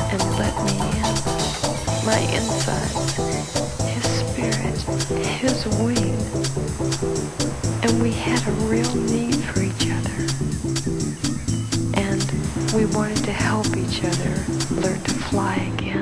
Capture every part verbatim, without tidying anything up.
and let me in. My insides, his spirit, his wing. And we had a real need for each other. And we wanted to help each other learn to fly again.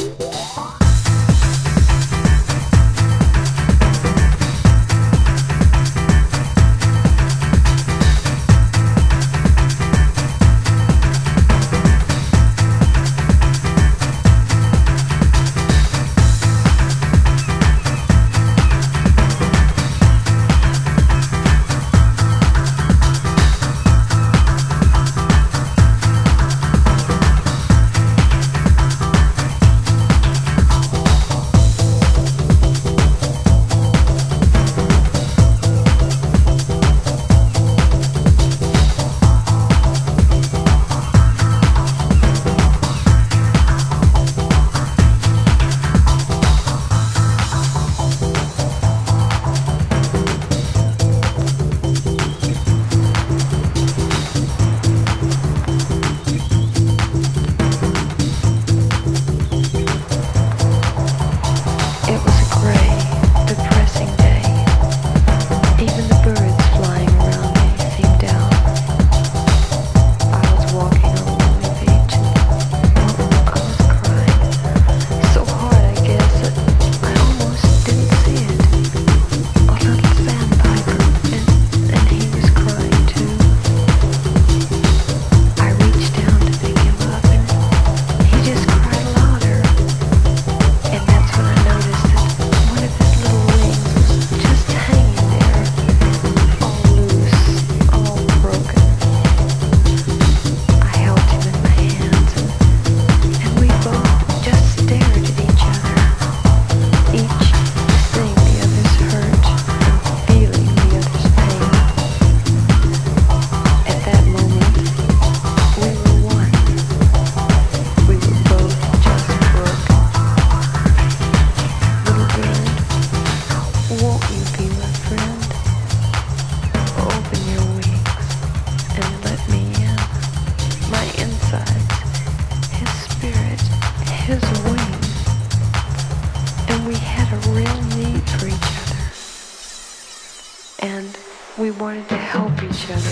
Won't you be my friend? Open your wings and let me in. My insides, his spirit, his will.